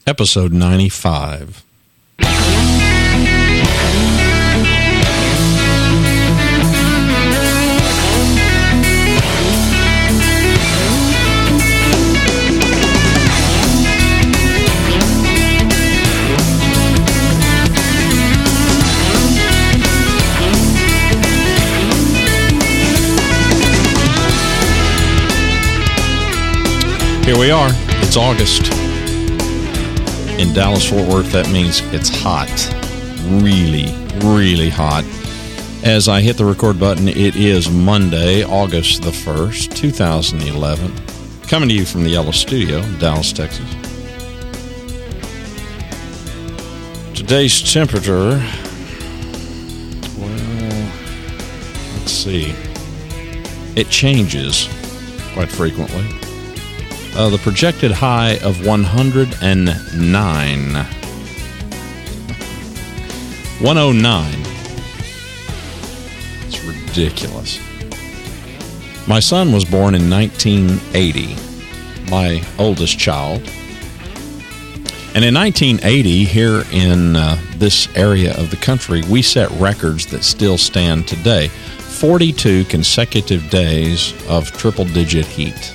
Episode 95. Here we are. It's August. In Dallas-Fort Worth, that means it's hot. Really, really hot. As I hit the record button, it is Monday, August the 1st, 2011. Coming to you from the Yellow Studio in Dallas, Texas. Today's temperature, well, let's see. It changes quite frequently. The projected high of 109. 109. It's ridiculous. My son was born in 1980, my oldest child. And in 1980, here in this area of the country, we set records that still stand today. 42 consecutive days of triple-digit heat.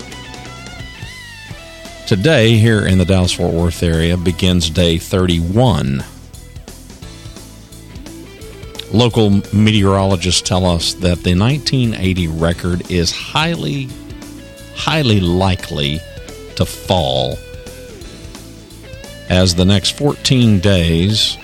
Today, here in the Dallas-Fort Worth area, begins day 31. Local meteorologists tell us that the 1980 record is highly likely to fall, as the next 14 days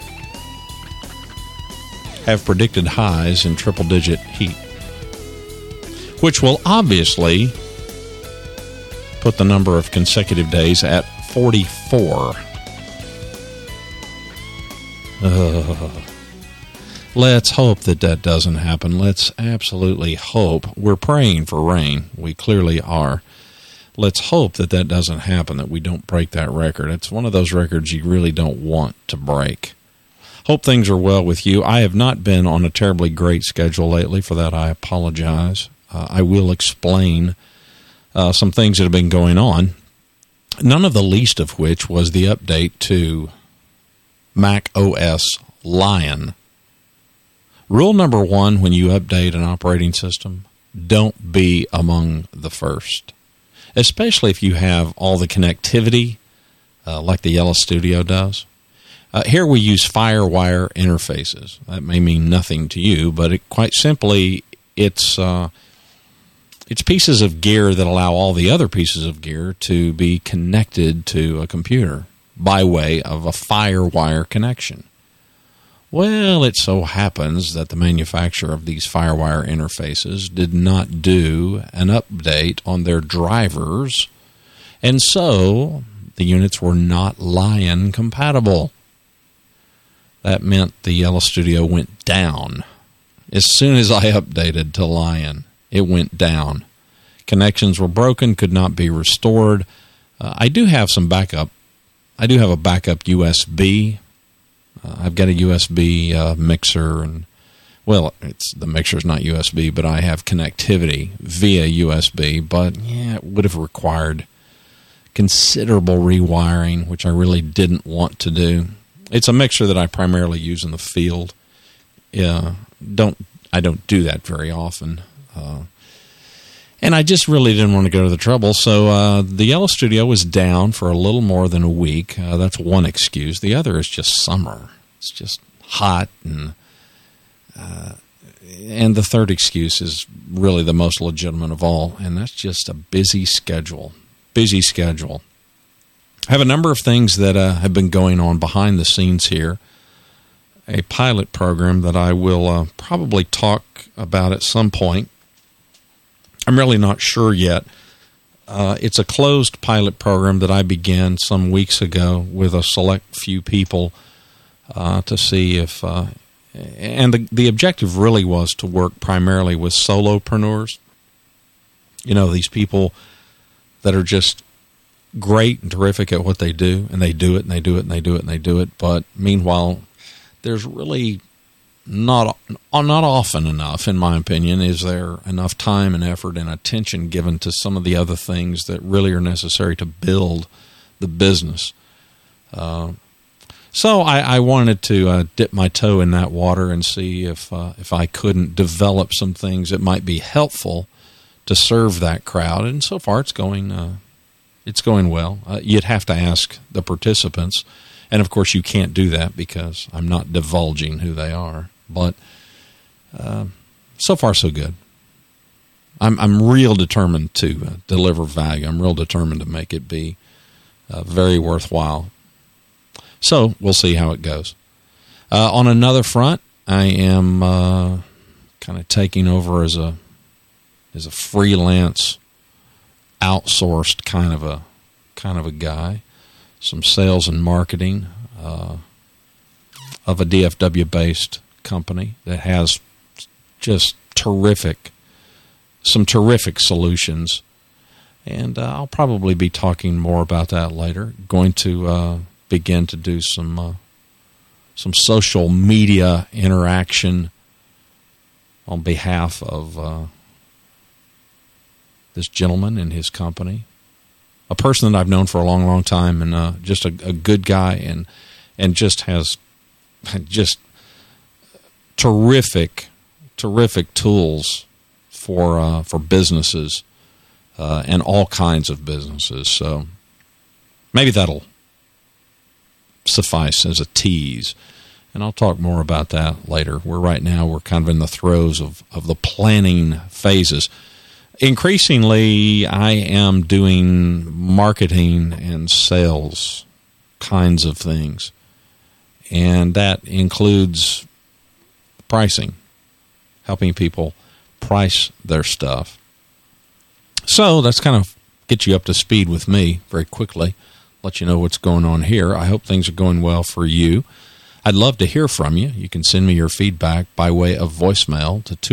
have predicted highs in triple-digit heat, which will obviously put the number of consecutive days at 44. Let's hope that doesn't happen. Let's absolutely hope. We're praying for rain. We clearly are. Let's hope that doesn't happen, that we don't break that record. It's one of those records you really don't want to break. Hope things are well with you. I have not been on a terribly great schedule lately. For that, I apologize. I will explain some things that have been going on, none of the least of which was the update to Mac OS Lion. Rule number 1 when you update an operating system, don't be among the first, especially if you have all the connectivity like the Yellow Studio does. Here we use FireWire interfaces. That may mean nothing to you, but quite simply, it's pieces of gear that allow all the other pieces of gear to be connected to a computer by way of a FireWire connection. Well, it so happens that the manufacturer of these FireWire interfaces did not do an update on their drivers, and so the units were not Lion compatible. That meant the Yellow Studio went down. As soon as I updated to Lion, it went down. Connections were broken, could not be restored. I do have some backup. I do have a backup USB. I've got a USB mixer, and well, the mixer's not USB, but I have connectivity via USB. But yeah, it would have required considerable rewiring, which I really didn't want to do. It's a mixer that I primarily use in the field. I don't do that very often. And I just really didn't want to go to the trouble, so the Yellow Studio was down for a little more than a week. That's one excuse. The other is just summer. It's just hot, and the third excuse is really the most legitimate of all, and that's just a busy schedule. Busy schedule. I have a number of things that have been going on behind the scenes here. A pilot program that I will probably talk about at some point. I'm really not sure yet. It's a closed pilot program that I began some weeks ago with a select few people to see if... and the objective really was to work primarily with solopreneurs. You know, these people that are just great and terrific at what they do, and they do it, and they do it, and they do it, and they do it. But meanwhile, there's really not often enough, in my opinion, is there enough time and effort and attention given to some of the other things that really are necessary to build the business. So I wanted to dip my toe in that water and see if I couldn't develop some things that might be helpful to serve that crowd. And so far, it's going well. You'd have to ask the participants, and of course, you can't do that because I'm not divulging who they are. But so far, so good. I'm real determined to deliver value. I'm real determined to make it be very worthwhile. So we'll see how it goes. On another front, I am kind of taking over as a freelance, outsourced kind of a guy. Some sales and marketing of a DFW based company that has just some terrific solutions, and I'll probably be talking more about that later. Going to begin to do some social media interaction on behalf of this gentleman and his company, a person that I've known for a long, long time, and just a good guy, and just has just terrific tools for businesses and all kinds of businesses. So maybe that'll suffice as a tease, and I'll talk more about that later. Right now we're kind of in the throes of the planning phases. Increasingly, I am doing marketing and sales kinds of things, and that includes pricing, helping people price their stuff. So that's kind of get you up to speed with me very quickly, let you know what's going on here. I hope things are going well for you. I'd love to hear from you. You can send me your feedback by way of voicemail to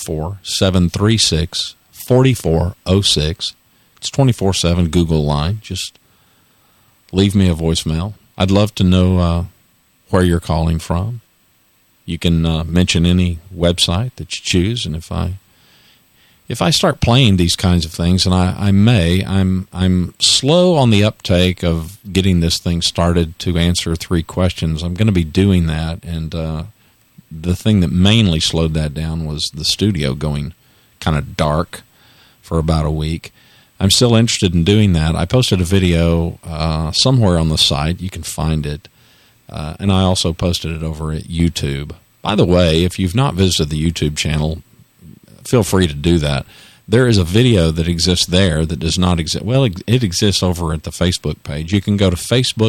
214-736-4406. It's 24/7 Google line. Just leave me a voicemail. I'd love to know where you're calling from. You can mention any website that you choose, and if I start playing these kinds of things, and I'm slow on the uptake of getting this thing started to answer 3 questions. I'm going to be doing that, and the thing that mainly slowed that down was the studio going kind of dark for about a week. I'm still interested in doing that. I posted a video somewhere on the site. You can find it. And I also posted it over at YouTube. By the way, if you've not visited the YouTube channel, feel free to do that. There is a video that exists there that does not exist. Well, it exists over at the Facebook page. You can go to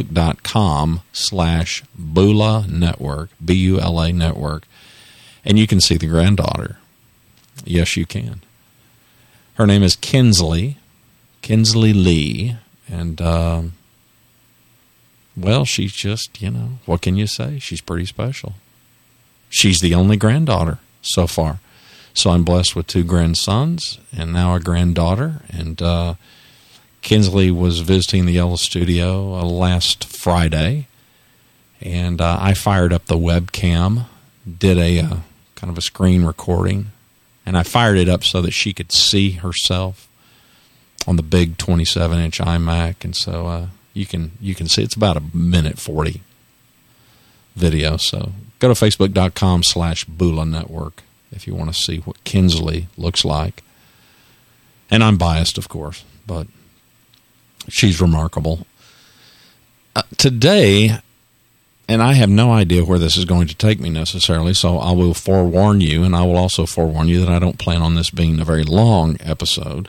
facebook.com/Bula Network, B-U-L-A Network, and you can see the granddaughter. Yes, you can. Her name is Kinsley Lee, and well, she's just, what can you say? She's pretty special. She's the only granddaughter so far. So I'm blessed with 2 grandsons and now a granddaughter. And Kinsley was visiting the Yellow Studio last Friday, and I fired up the webcam, did a kind of a screen recording, and I fired it up so that she could see herself on the big 27-inch iMac, and so you can see it's about 1:40 video. So go to facebook.com/Bula Network if you want to see what Kinsley looks like. And I'm biased, of course, but she's remarkable. Today, and I have no idea where this is going to take me necessarily, so I will forewarn you, and I will also forewarn you that I don't plan on this being a very long episode.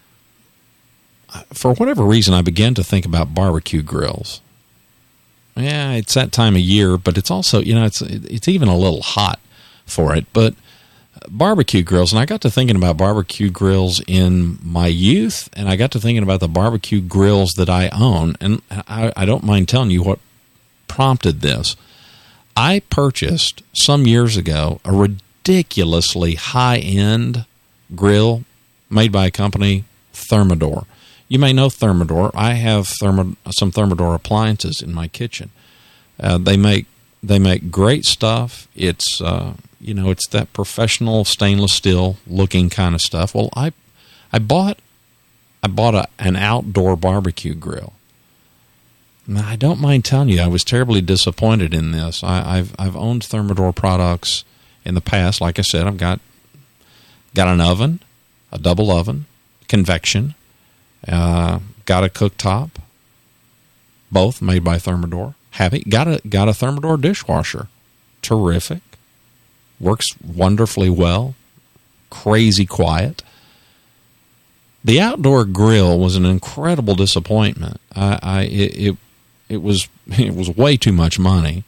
For whatever reason, I began to think about barbecue grills. Yeah, it's that time of year, but it's also, it's even a little hot for it. But barbecue grills, and I got to thinking about barbecue grills in my youth, and I got to thinking about the barbecue grills that I own, and I don't mind telling you what prompted this. I purchased some years ago a ridiculously high-end grill made by a company, Thermador. You may know Thermador. I have some Thermador appliances in my kitchen. They make great stuff. It's it's that professional stainless steel looking kind of stuff. Well, I bought an outdoor barbecue grill. I don't mind telling you, I was terribly disappointed in this. I've owned Thermador products in the past. Like I said, I've got an oven, a double oven, convection, got a cooktop, both made by Thermador. Happy. Got a Thermador dishwasher. Terrific. Works wonderfully well. Crazy quiet. The outdoor grill was an incredible disappointment. It was way too much money,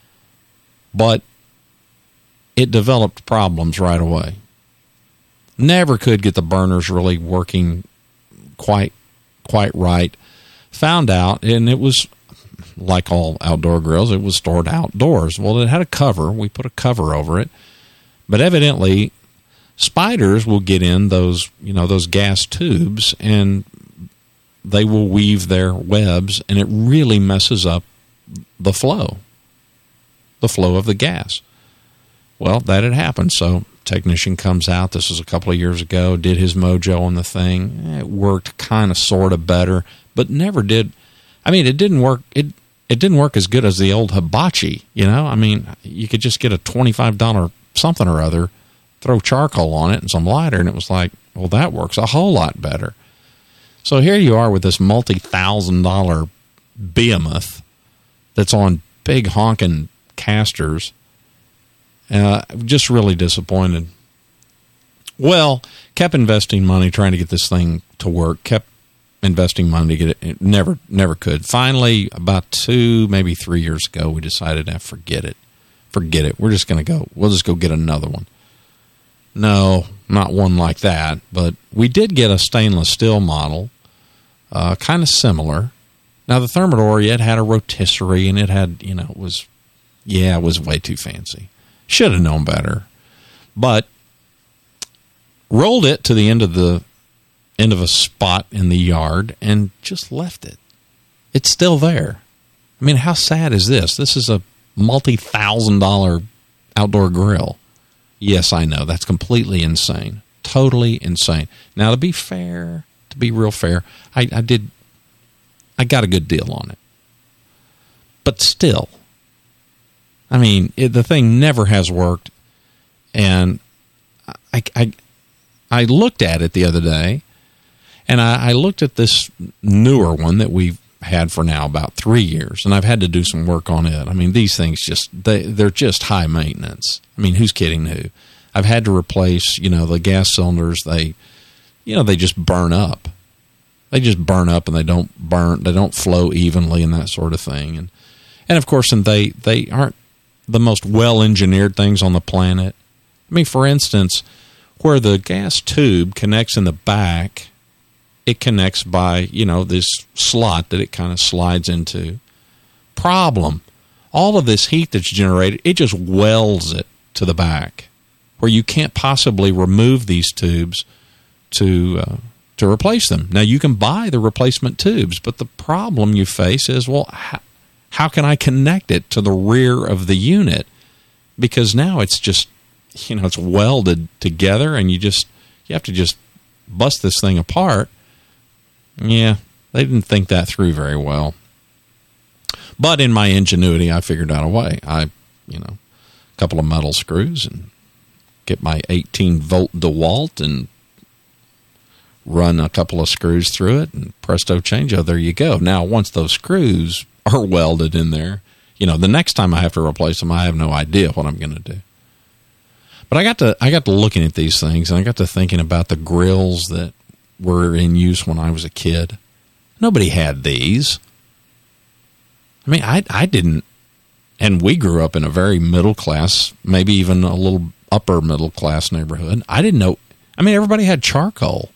but it developed problems right away. Never could get the burners really working quite right. Found out, and it was like all outdoor grills, it was stored outdoors. Well, it had a cover. We put a cover over it, but evidently spiders will get in those gas tubes, and they will weave their webs, and it really messes up the flow of the gas. Well, that had happened, so technician comes out. This was a couple of years ago, did his mojo on the thing. It worked kind of sort of better, but never did. I mean, it didn't work. It didn't work as good as the old hibachi, I mean, you could just get a $25 something or other, throw charcoal on it and some lighter, and it was like, well, that works a whole lot better. So here you are with this multi-$1,000 behemoth that's on big honking casters. Just really disappointed. Well, kept investing money trying to get this thing to work. Kept investing money to get it. Never could. Finally, about 2, maybe 3 years ago, we decided to forget it. Forget it. We'll just go get another one. No, not one like that, but we did get a stainless steel model, kind of similar. Now, the Thermador, it had a rotisserie, and it had, it was way too fancy. Should have known better. But rolled it to the end of a spot in the yard and just left it. It's still there. I mean, how sad is this? This is a multi-$1,000 outdoor grill. Yes, I know. That's completely insane. Totally insane. Now, to be real fair, I got a good deal on it. But still, I mean, the thing never has worked. And I looked at it the other day, and I looked at this newer one that we've had for now about 3 years, and I've had to do some work on it. I mean, these things they're just high maintenance. I mean, who's kidding who? I've had to replace, the gas cylinders. They just burn up. They just burn up, and they don't flow evenly and that sort of thing. And of course, and they aren't the most well-engineered things on the planet. I mean, for instance, where the gas tube connects in the back, it connects by, this slot that it kind of slides into. Problem. All of this heat that's generated, it just welds it to the back, where you can't possibly remove these tubes to replace them. Now, you can buy the replacement tubes, but the problem you face is, well, how can I connect it to the rear of the unit? Because now it's just, it's welded together, and you have to just bust this thing apart. Yeah, they didn't think that through very well. But in my ingenuity, I figured out a way. A couple of metal screws, and get my 18-volt DeWalt and run a couple of screws through it, and presto changeo, there you go. Now, once those screws are welded in there, the next time I have to replace them, I have no idea what I'm going to do. But I got to looking at these things, and I got to thinking about the grills that were in use when I was a kid. Nobody had these. I mean, I didn't, and we grew up in a very middle class, maybe even a little upper middle class neighborhood. I didn't know. I mean, everybody had charcoal.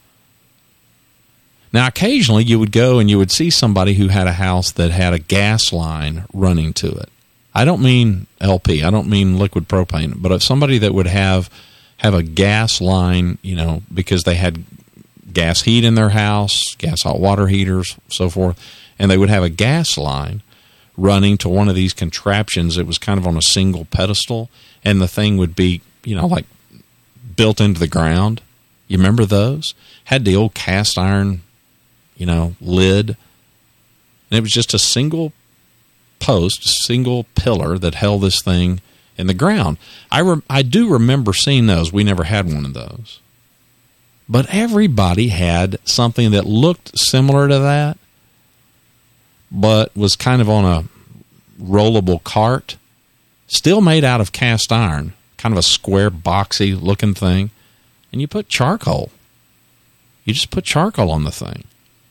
Now, occasionally you would go and you would see somebody who had a house that had a gas line running to it. I don't mean LP. I don't mean liquid propane, but if somebody that would have a gas line, because they had gas heat in their house, gas hot water heaters, so forth, and they would have a gas line running to one of these contraptions. It was kind of on a single pedestal, and the thing would be, like built into the ground. You remember those? Had the old cast iron, lid. And it was just a single post, a single pillar that held this thing in the ground. I do remember seeing those. We never had one of those. But everybody had something that looked similar to that, but was kind of on a rollable cart, still made out of cast iron, kind of a square, boxy looking thing. And you put charcoal. You just put charcoal on the thing.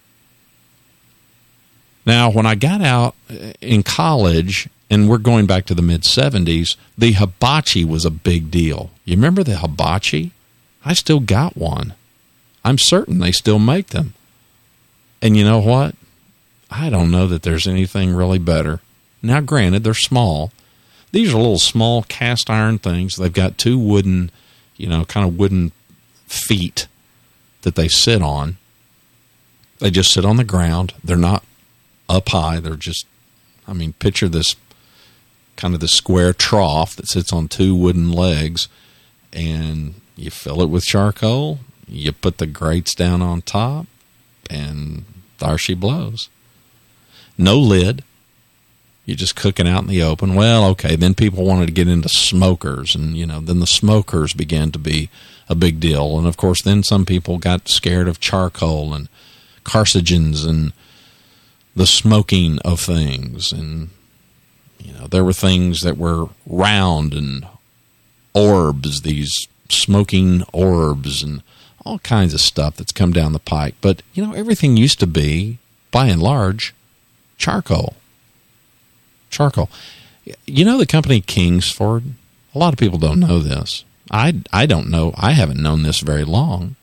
Now, when I got out in college, and we're going back to the mid-'70s, the hibachi was a big deal. You remember the hibachi? I still got one. I'm certain they still make them. And you know what? I don't know that there's anything really better. Now, granted, they're small. These are little small cast iron things. They've got two wooden, kind of wooden feet that they sit on. They just sit on the ground. They're not up high. They're just, picture this kind of the square trough that sits on two wooden legs, and you fill it with charcoal. You put the grates down on top, and there she blows. No lid. You're just cooking out in the open. Well, okay, then people wanted to get into smokers, and, then the smokers began to be a big deal. And, of course, then some people got scared of charcoal and carcinogens and the smoking of things. And, there were things that were round and orbs, these smoking orbs and all kinds of stuff that's come down the pike. But, everything used to be, by and large, charcoal. Charcoal. The company Kingsford? A lot of people don't know this. I don't know. I haven't known this very long.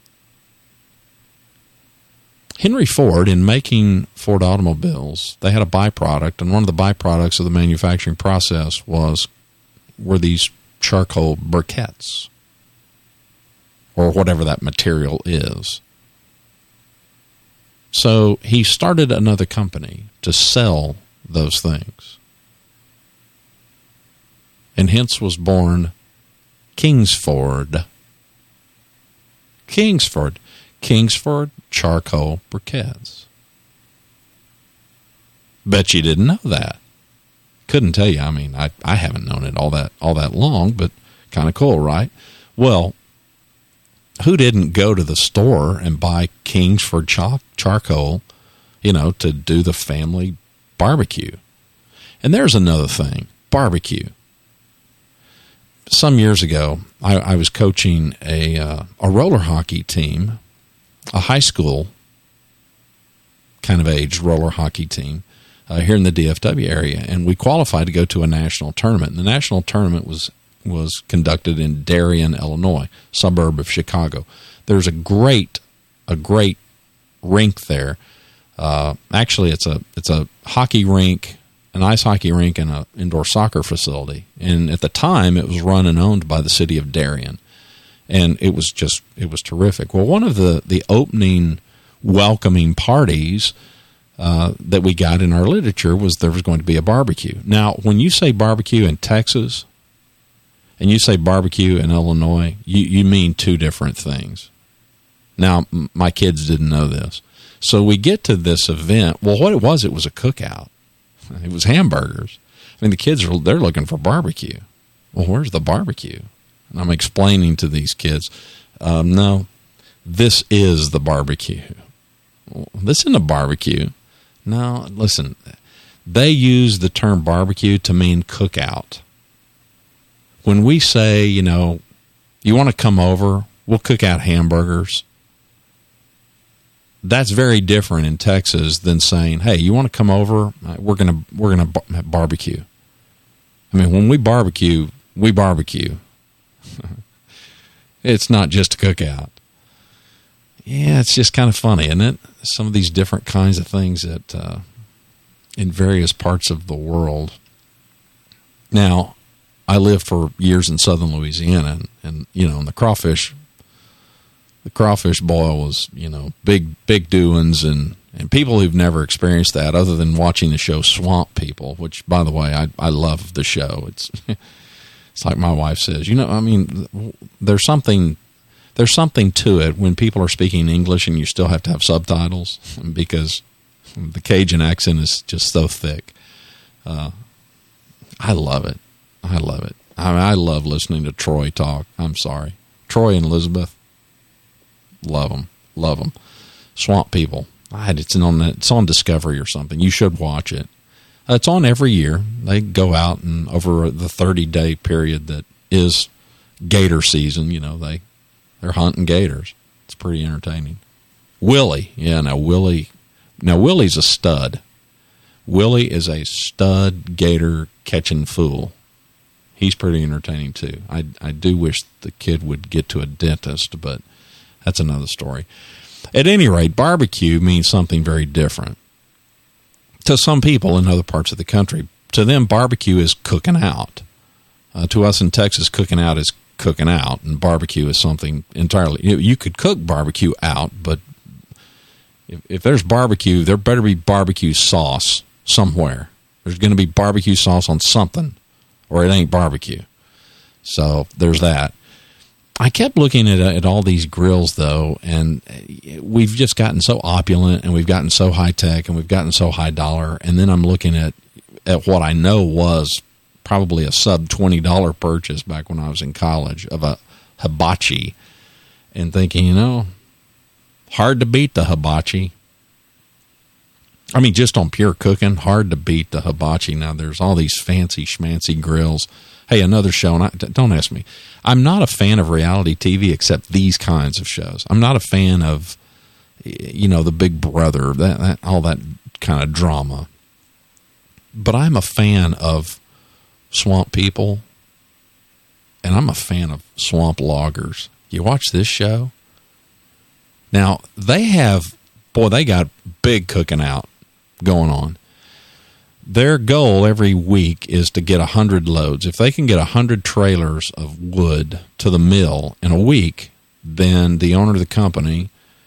Henry Ford, in making Ford automobiles, they had a byproduct, and one of the byproducts of the manufacturing process were these charcoal briquettes, or whatever that material is. So he started another company to sell those things. And hence was born Kingsford. Kingsford charcoal briquettes. Bet you didn't know that. Couldn't tell you. I haven't known it all that long, but kind of cool, right? Well, who didn't go to the store and buy Kingsford charcoal, to do the family barbecue? And there's another thing, barbecue. Some years ago, I was coaching a roller hockey team, a high school kind of age roller hockey team here in the DFW area, and we qualified to go to a national tournament. And the national tournament was conducted in Darien, Illinois, suburb of Chicago. There's a great rink there. Actually, it's a hockey rink, an ice hockey rink, and an indoor soccer facility. And at the time, it was run and owned by the city of Darien. And it was terrific. Well, one of the opening welcoming parties that we got in our literature was there was going to be a barbecue. Now, when you say barbecue in Texas and you say barbecue in Illinois, you mean two different things. Now, my kids didn't know this. So we get to this event. Well, what it was a cookout. It was hamburgers. The kids they're looking for barbecue. Well, where's the barbecue? And I'm explaining to these kids, no, this is the barbecue. Well, this isn't a barbecue. No, listen, they use the term barbecue to mean cookout. When we say, you want to come over, we'll cook out hamburgers. That's very different in Texas than saying, "Hey, you want to come over? We're gonna barbecue." When we barbecue, we barbecue. It's not just a cookout. Yeah, it's just kind of funny, isn't it? Some of these different kinds of things that in various parts of the world. Now, I lived for years in southern Louisiana, and the crawfish boil was, big doings, and people who've never experienced that other than watching the show Swamp People, which, by the way, I love the show. It's like my wife says, there's something to it when people are speaking English and you still have to have subtitles, because The Cajun accent is just so thick. I love it. I love it. I love listening to Troy talk. I'm sorry. Troy and Elizabeth, love them. Love them. Swamp People. It's on Discovery or something. You should watch it. It's on every year. They go out and over the 30-day period that is gator season, they're hunting gators. It's pretty entertaining. Willie. Yeah, Willie's a stud. Willie is a stud gator catching fool. He's pretty entertaining too. I do wish the kid would get to a dentist, but that's another story. At any rate, barbecue means something very different to some people in other parts of the country. To them, barbecue is cooking out. To us in Texas, cooking out is cooking out, and barbecue is something entirely. You could cook barbecue out, but if there's barbecue, there better be barbecue sauce somewhere. There's going to be barbecue sauce on something, or it ain't barbecue. So there's that. I kept looking at all these grills, though, and we've just gotten so opulent, and we've gotten so high-tech, and we've gotten so high-dollar, and then I'm looking at what I know was probably a sub-$20 purchase back when I was in college of a hibachi, and thinking, hard to beat the hibachi. I mean, just on pure cooking, hard to beat the hibachi. Now, there's all these fancy schmancy grills. Hey, another show, and don't ask me. I'm not a fan of reality TV except these kinds of shows. I'm not a fan of, the Big Brother, that all that kind of drama. But I'm a fan of Swamp People, and I'm a fan of Swamp Loggers. You watch this show? Now, they got big cooking out going on. Their goal every week is to get 100 loads. If they can get 100 trailers of wood to the mill in a week, then the owner of the company,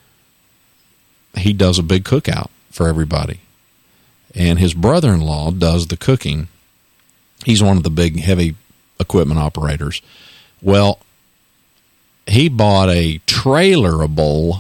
he does a big cookout for everybody. And his brother-in-law does the cooking. He's one of the big heavy equipment operators. Well, he bought a trailerable,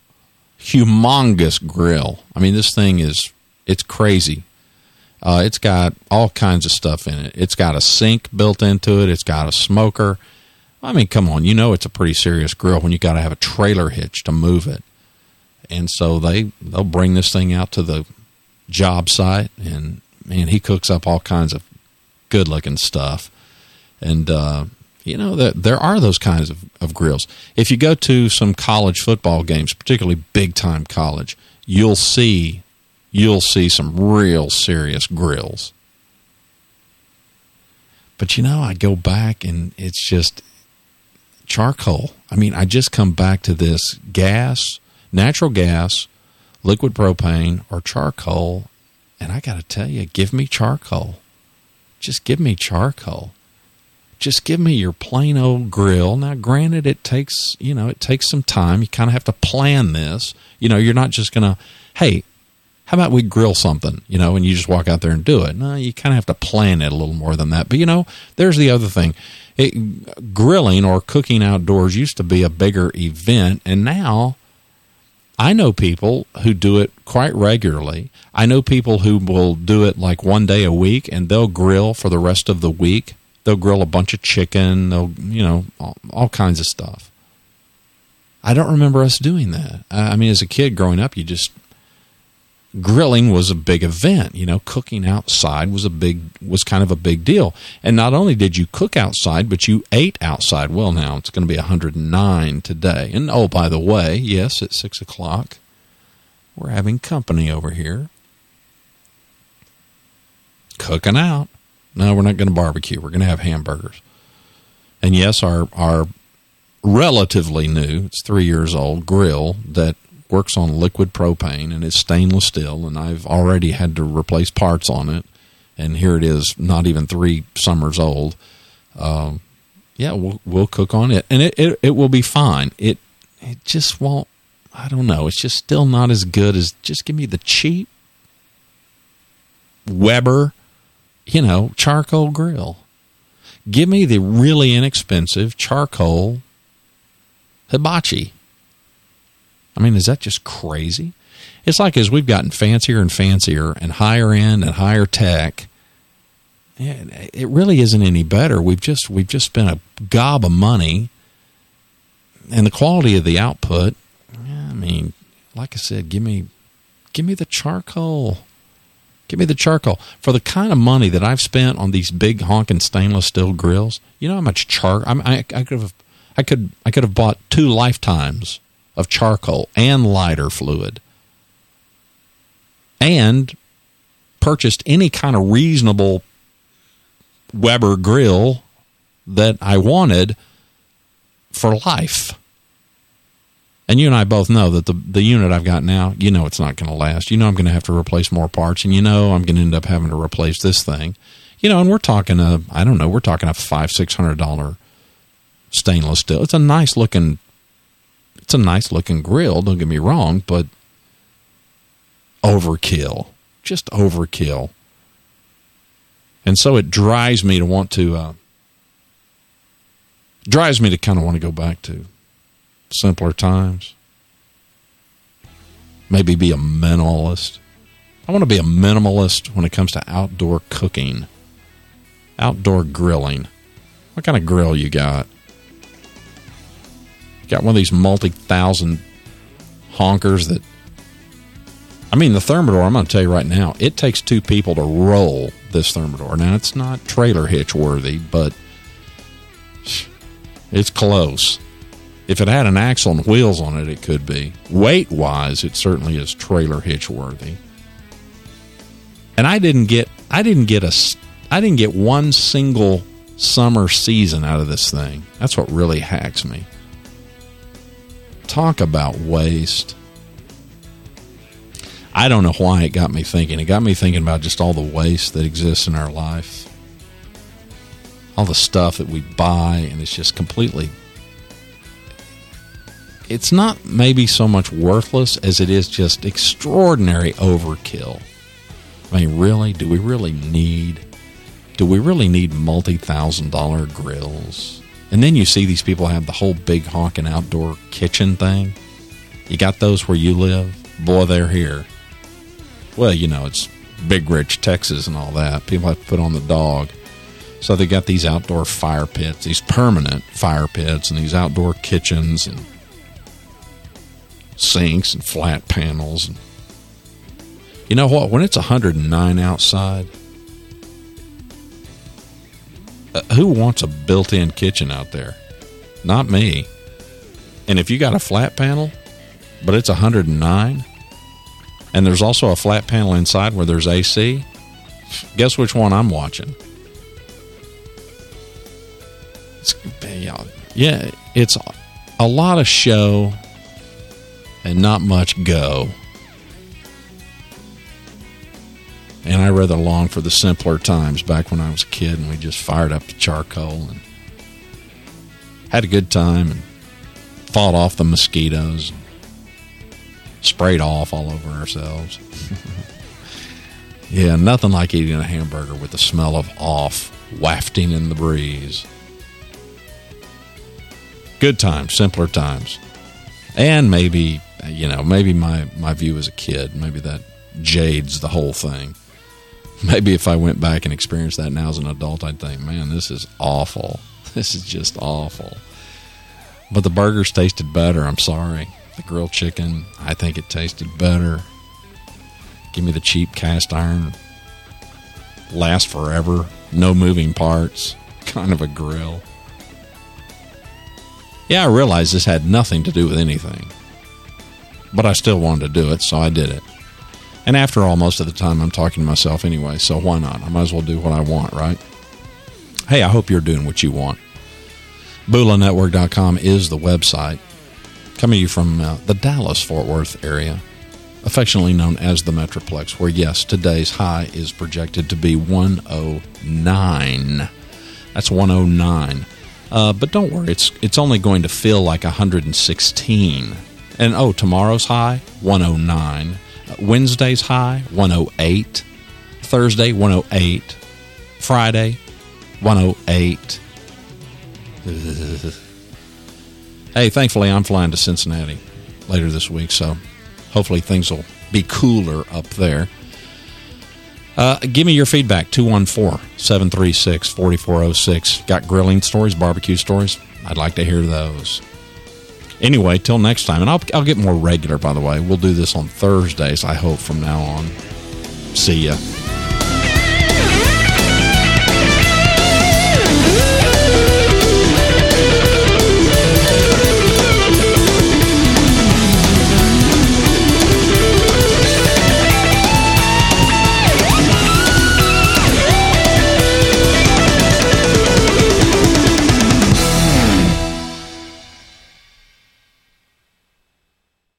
humongous grill. I mean, this thing it's crazy. It's got all kinds of stuff in it. It's got a sink built into it. It's got a smoker. I mean, come on. It's a pretty serious grill when you got to have a trailer hitch to move it. And so they'll bring this thing out to the job site, and, man, he cooks up all kinds of good-looking stuff. And, there are those kinds of grills. If you go to some college football games, particularly big-time college, you'll see some real serious grills. But, I go back and it's just charcoal. I mean, I just come back to this gas, natural gas, liquid propane, or charcoal, and I got to tell you, give me charcoal. Just give me charcoal. Just give me your plain old grill. Now, granted, it takes some time. You kind of have to plan this. You're not just going to, hey, how about we grill something, and you just walk out there and do it. No, you kind of have to plan it a little more than that. But, there's the other thing. Grilling or cooking outdoors used to be a bigger event, and now I know people who do it quite regularly. I know people who will do it like one day a week, and they'll grill for the rest of the week. They'll grill a bunch of chicken. They'll, all kinds of stuff. I don't remember us doing that. I mean, as a kid growing up, grilling was a big event. Cooking outside was kind of a big deal. And not only did you cook outside, but you ate outside. Well, now it's going to be 109 today. And oh, by the way, yes, at 6 o'clock, we're having company over here. Cooking out. No, we're not going to barbecue. We're going to have hamburgers. And yes, our relatively new, it's 3 years old, grill that works on liquid propane, and it's stainless steel, and I've already had to replace parts on it, and here it is, not even 3 summers old. We'll cook on it, and it will be fine. It just won't, I don't know, it's just still not as good as, just give me the cheap Weber, charcoal grill. Give me the really inexpensive charcoal hibachi. I mean, is that just crazy? It's like as we've gotten fancier and fancier and higher end and higher tech, it really isn't any better. We've just spent a gob of money, and the quality of the output. I mean, like I said, give me the charcoal. Give me the charcoal. For the kind of money that I've spent on these big honking stainless steel grills, you know how much I could have bought 2 lifetimes of charcoal and lighter fluid, and purchased any kind of reasonable Weber grill that I wanted for life. And you and I both know that the unit I've got now, you know it's not going to last. You know I'm going to have to replace more parts, and you know I'm going to end up having to replace this thing. You know, and we're talking we're talking a $500-$600 stainless steel. It's a nice looking grill, don't get me wrong, but overkill. Just overkill. And so it drives me to kind of want to go back to simpler times. Maybe be a minimalist. I want to be a minimalist when it comes to outdoor cooking, outdoor grilling. What kind of grill you got? You got one of these multi-thousand honkers that, I mean, the Thermador, I'm going to tell you right now, it takes 2 people to roll this Thermador. Now, it's not trailer hitch worthy, but it's close. If it had an axle and wheels on it, it could be. Weight-wise, it certainly is trailer hitch worthy. And I didn't get one single summer season out of this thing. That's what really hacks me. Talk about waste. I don't know why it got me thinking. It got me thinking about just all the waste that exists in our life. All the stuff that we buy, and it's just completely... It's not maybe so much worthless as it is just extraordinary overkill. I mean, really? Do we really need multi-$1,000 grills? And then you see these people have the whole big honking outdoor kitchen thing. You got those where you live? Boy, they're here. Well, you know, it's Big Rich, Texas and all that. People have to put on the dog. So they got these outdoor fire pits, these permanent fire pits, and these outdoor kitchens and sinks and flat panels. And you know what? When it's 109 outside, who wants a built-in kitchen out there? Not me. And if you got a flat panel, but it's 109, and there's also a flat panel inside where there's AC, guess which one I'm watching? It's a lot of show and not much go. And I rather long for the simpler times back when I was a kid and we just fired up the charcoal and had a good time and fought off the mosquitoes and sprayed off all over ourselves. Yeah, nothing like eating a hamburger with the smell of off wafting in the breeze. Good times, simpler times. And maybe, maybe my view as a kid, maybe that jades the whole thing. Maybe if I went back and experienced that now as an adult, I'd think, man, this is awful. This is just awful. But the burgers tasted better, I'm sorry. The grilled chicken, I think it tasted better. Give me the cheap cast iron. Last forever. No moving parts. Kind of a grill. Yeah, I realized this had nothing to do with anything. But I still wanted to do it, so I did it. And after all, most of the time I'm talking to myself anyway, so why not? I might as well do what I want, right? Hey, I hope you're doing what you want. BulaNetwork.com is the website. Coming to you from the Dallas-Fort Worth area, affectionately known as the Metroplex, where, yes, today's high is projected to be 109. That's 109. But don't worry, it's only going to feel like 116. And, tomorrow's high, 109. Wednesday's high, 108. Thursday, 108. Friday, 108. Hey, thankfully I'm flying to Cincinnati later this week, so hopefully things will be cooler up there. Give me your feedback, 214-736-4406. Got grilling stories, barbecue stories? I'd like to hear those. Anyway, till next time. And I'll get more regular, by the way. We'll do this on Thursdays, I hope, from now on. See ya.